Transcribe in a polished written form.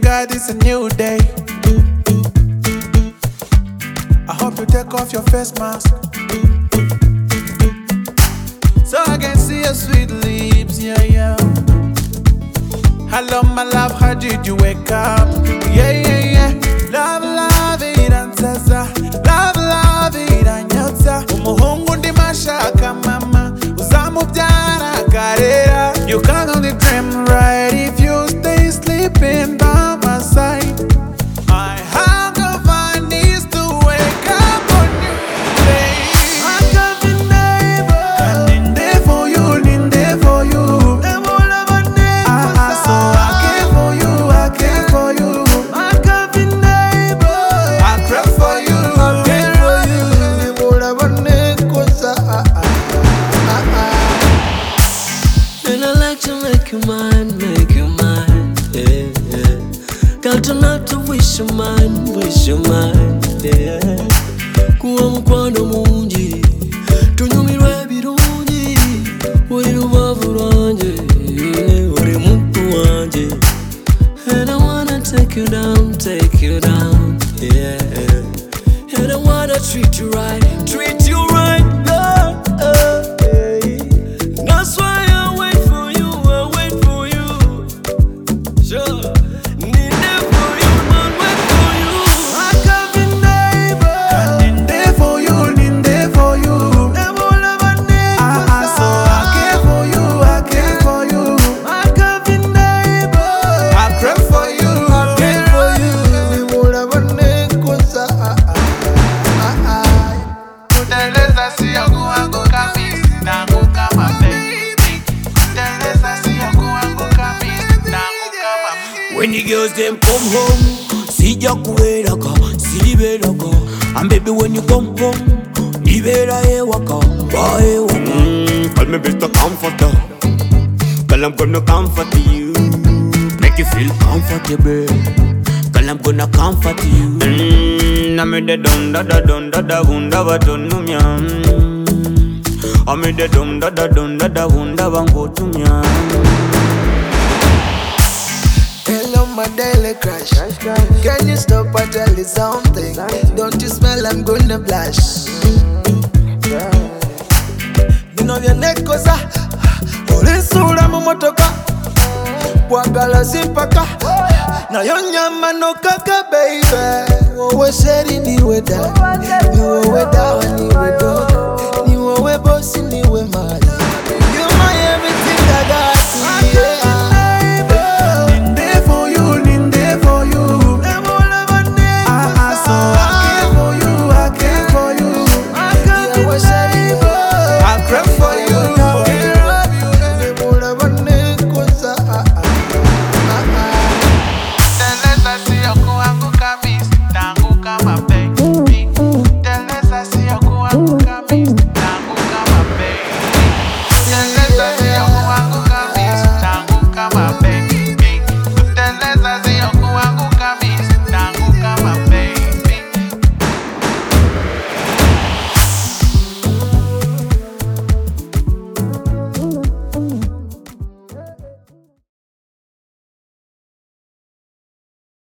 God, it's a new day. I hope you take off your face mask, so I can see your sweet lips, yeah, yeah. Hello, my love, how did you wake up? Yeah, yeah, yeah. Love, love, iransaza. Love, love, iranyotsa. Umuhungu ndi mashaka, mama. Uzamubyara karera. You can't only dream right if you stay sleeping by my side. My hunger for needs to wake up on you, babe. I'm coming, neighbor. And in there for you, in there for you. So I care for you, I care for you. I'm coming, neighbor. I cry for you, I care for you. And I like to make you mine, yeah, yeah. Got to not to wish you mine, yeah. Kuwa mkwano mungi, tunyumirwe birungi. Uri rubavu rwanje, uri mutu wanje. And I wanna take you down, yeah. And I wanna treat you right, yeah. That's why I wait for you. Sure, need there for you, man, wait for you. I'm coming, neighbor. And in there for you, in there for you. So I care for you, I care for you. I'm coming, neighbor. I cry for you, I care for you. Kuteleza sio kuanguka mimi, naanguka mapenzi. Kuteleza sio kuanguka mimi, naanguka mapenzi. When the girls them come home, sija kuweraka, silibelaka. And baby when you come home, libera ewaka, wa ewaka. Call me Mr. Comforter, girl I'm gonna comfort you, make you feel comfortable. Girl I'm gonna comfort you. I made the dum da da dum da da wunda wa tunumya. I made the dum da da dum da da wunda wa ngotumya. Hello, my daily crush. Can you stop and tell me something? Don't you smell I'm gonna blush? You know your neck kosa. Ulinsura mumotoka. Wagala simpaka. Na yonyama no kaka baby. Wowe sheri niwe da. Niwe dawa niwe dog. Niwe bossy niwe